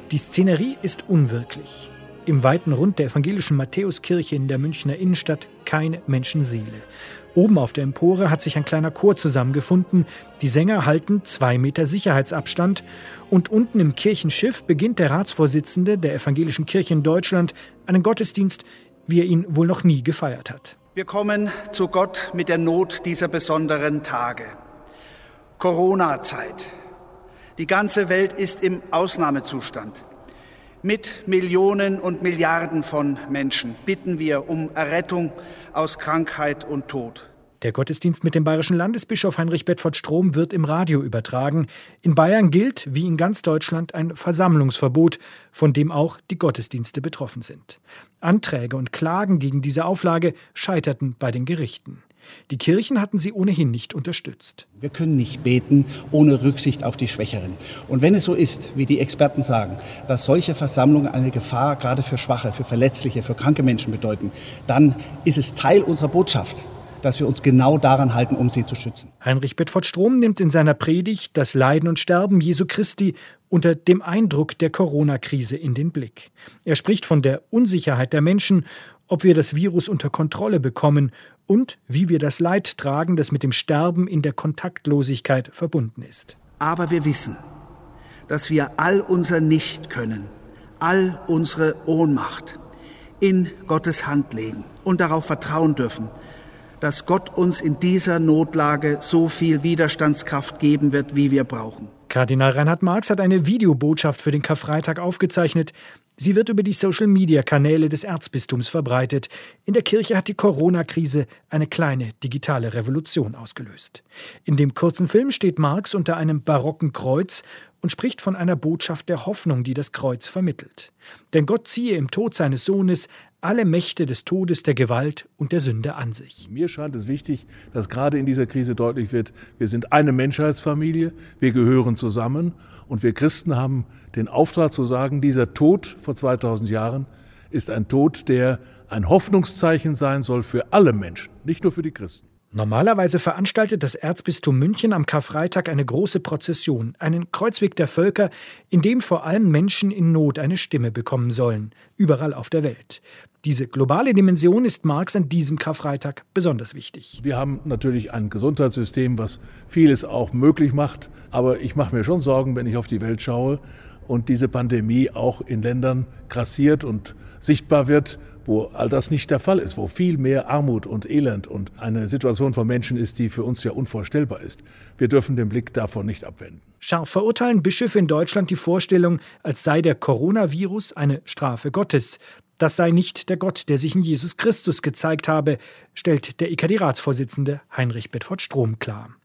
Die Szenerie ist unwirklich. Im weiten Rund der evangelischen Matthäuskirche in der Münchner Innenstadt keine Menschenseele. Oben auf der Empore hat sich ein kleiner Chor zusammengefunden. Die Sänger halten 2 Meter Sicherheitsabstand. Und unten im Kirchenschiff beginnt der Ratsvorsitzende der Evangelischen Kirche in Deutschland einen Gottesdienst, wie er ihn wohl noch nie gefeiert hat. Wir kommen zu Gott mit der Not dieser besonderen Tage. Corona-Zeit. Die ganze Welt ist im Ausnahmezustand. Mit Millionen und Milliarden von Menschen bitten wir um Errettung aus Krankheit und Tod. Der Gottesdienst mit dem bayerischen Landesbischof Heinrich Bedford Strom wird im Radio übertragen. In Bayern gilt, wie in ganz Deutschland, ein Versammlungsverbot, von dem auch die Gottesdienste betroffen sind. Anträge und Klagen gegen diese Auflage scheiterten bei den Gerichten. Die Kirchen hatten sie ohnehin nicht unterstützt. Wir können nicht beten ohne Rücksicht auf die Schwächeren. Und wenn es so ist, wie die Experten sagen, dass solche Versammlungen eine Gefahr gerade für Schwache, für Verletzliche, für kranke Menschen bedeuten, dann ist es Teil unserer Botschaft, dass wir uns genau daran halten, um sie zu schützen. Heinrich Bedford Strom nimmt in seiner Predigt das Leiden und Sterben Jesu Christi unter dem Eindruck der Corona-Krise in den Blick. Er spricht von der Unsicherheit der Menschen, ob wir das Virus unter Kontrolle bekommen und wie wir das Leid tragen, das mit dem Sterben in der Kontaktlosigkeit verbunden ist. Aber wir wissen, dass wir all unser Nichtkönnen, all unsere Ohnmacht in Gottes Hand legen und darauf vertrauen dürfen, dass Gott uns in dieser Notlage so viel Widerstandskraft geben wird, wie wir brauchen. Kardinal Reinhard Marx hat eine Videobotschaft für den Karfreitag aufgezeichnet. Sie wird über die Social-Media-Kanäle des Erzbistums verbreitet. In der Kirche hat die Corona-Krise eine kleine digitale Revolution ausgelöst. In dem kurzen Film steht Marx unter einem barocken Kreuz und spricht von einer Botschaft der Hoffnung, die das Kreuz vermittelt. Denn Gott ziehe im Tod seines Sohnes alle Mächte des Todes, der Gewalt und der Sünde an sich. Mir scheint es wichtig, dass gerade in dieser Krise deutlich wird, wir sind eine Menschheitsfamilie, wir gehören zusammen und wir Christen haben den Auftrag zu sagen, dieser Tod vor 2000 Jahren ist ein Tod, der ein Hoffnungszeichen sein soll für alle Menschen, nicht nur für die Christen. Normalerweise veranstaltet das Erzbistum München am Karfreitag eine große Prozession, einen Kreuzweg der Völker, in dem vor allem Menschen in Not eine Stimme bekommen sollen, überall auf der Welt. Diese globale Dimension ist Marx an diesem Karfreitag besonders wichtig. Wir haben natürlich ein Gesundheitssystem, was vieles auch möglich macht, aber ich mache mir schon Sorgen, wenn ich auf die Welt schaue und diese Pandemie auch in Ländern grassiert und sichtbar wird, wo all das nicht der Fall ist, wo viel mehr Armut und Elend und eine Situation von Menschen ist, die für uns ja unvorstellbar ist. Wir dürfen den Blick davon nicht abwenden. Scharf verurteilen Bischöfe in Deutschland die Vorstellung, als sei der Coronavirus eine Strafe Gottes. Das sei nicht der Gott, der sich in Jesus Christus gezeigt habe, stellt der EKD-Ratsvorsitzende Heinrich Bedford Strom klar.